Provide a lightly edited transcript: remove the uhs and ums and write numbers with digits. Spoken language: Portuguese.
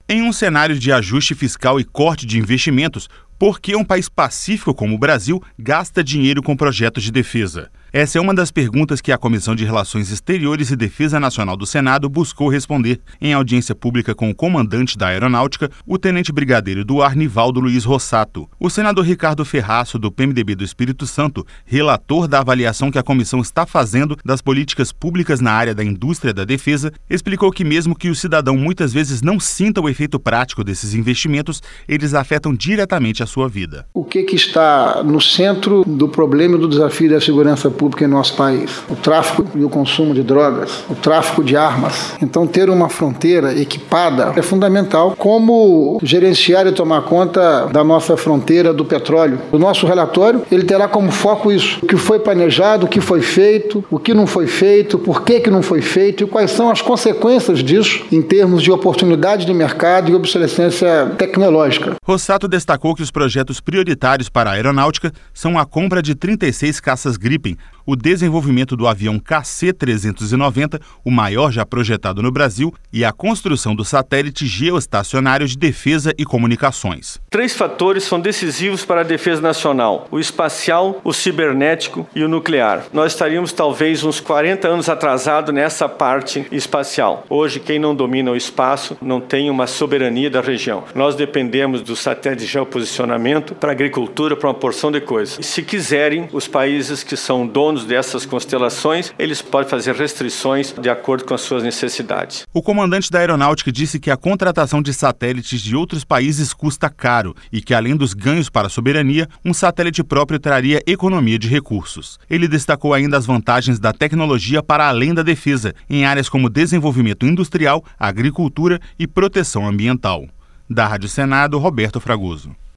Em um cenário de ajuste fiscal e corte de investimentos, por que um país pacífico como o Brasil gasta dinheiro com projetos de defesa? Essa é uma das perguntas que a Comissão de Relações Exteriores e Defesa Nacional do Senado buscou responder em audiência pública com o comandante da Aeronáutica, o tenente brigadeiro do ar Nivaldo Luiz Rossato. O senador Ricardo Ferraço, do PMDB do Espírito Santo, relator da avaliação que a comissão está fazendo das políticas públicas na área da indústria da defesa, explicou que mesmo que o cidadão muitas vezes não sinta o efeito prático desses investimentos, eles afetam diretamente a sua vida. O que está no centro do problema e do desafio da segurança pública em nosso país? O tráfico e o consumo de drogas, o tráfico de armas. Então, ter uma fronteira equipada é fundamental. Como gerenciar e tomar conta da nossa fronteira do petróleo? O nosso relatório, ele terá como foco isso. O que foi planejado, o que foi feito, o que não foi feito, por que não foi feito e quais são as consequências disso em termos de oportunidade de mercado e obsolescência tecnológica. Rossato destacou que os projetos prioritários para a aeronáutica são a compra de 36 caças Gripen, o desenvolvimento do avião KC-390, o maior já projetado no Brasil, e a construção do satélite geoestacionário de defesa e comunicações. 3 fatores são decisivos para a defesa nacional: o espacial, o cibernético e o nuclear. Nós estaríamos talvez uns 40 anos atrasados nessa parte espacial. Hoje, quem não domina o espaço não tem uma soberania da região. Nós dependemos do satélite de geoposicionamento para a agricultura, para uma porção de coisas. E se quiserem, os países que são donos dessas constelações, eles podem fazer restrições de acordo com as suas necessidades. O comandante da Aeronáutica disse que a contratação de satélites de outros países custa caro e que, além dos ganhos para a soberania, um satélite próprio traria economia de recursos. Ele destacou ainda as vantagens da tecnologia para além da defesa, em áreas como desenvolvimento industrial, agricultura e proteção ambiental. Da Rádio Senado, Roberto Fragoso.